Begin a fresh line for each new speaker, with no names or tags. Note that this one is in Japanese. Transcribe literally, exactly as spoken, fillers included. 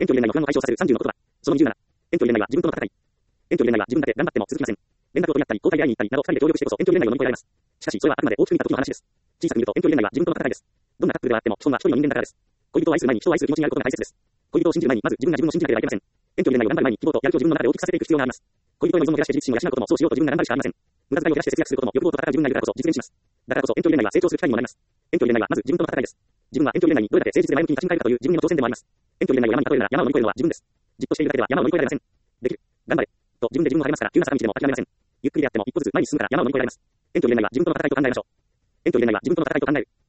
遠距離恋愛の不安を解消させるさんじゅうの言葉。そのにじゅうなな。遠距離恋愛は自分との戦い。遠距離恋愛は自分だけ頑張っても続きません。連絡を取り合ったり、交代で会いに行ったりなど二人で協力してこそ遠距離恋愛を乗り越えられます。しかし、それはあくまで大きく見た時の話です。小さく見ると遠距離恋愛は自分との戦いです。どんなカップルではあっても、基本は一人の人間だからです。恋人を愛する前に人を愛する気持ちになることが大切です。恋人を信じる前に、まず自分が自分を信じなければいけません。遠距離恋愛を頑張る前に希望とやる気を自分の中で大きくさせていく必要があります。恋人への依存を減らして自立心を養うことも、そうしようと自分が頑張るしかありません。無駄遣いを減らして節約することも、欲望と戦う自分がいるからこそ実現します。だからこそ遠距離恋愛は成長する機会にもなります。遠距離恋愛はまず自分との戦いです。自分は遠距離恋愛にどれだけ誠実で前向きに立ち向かえるかという自分への挑戦でもあります。遠距離恋愛を山に例えるなら山を乗り越えるのは自分です。じっとしているだけでは山を乗り越えられません。できる。頑張れ。と自分で自分を励ますから、急な坂道でも諦めません。ゆっくりであっても一歩ずつ前に進むから山を乗り越えられます。遠距離恋愛は自分との戦いと考えましょう。遠距離恋愛は自分との戦いと考える。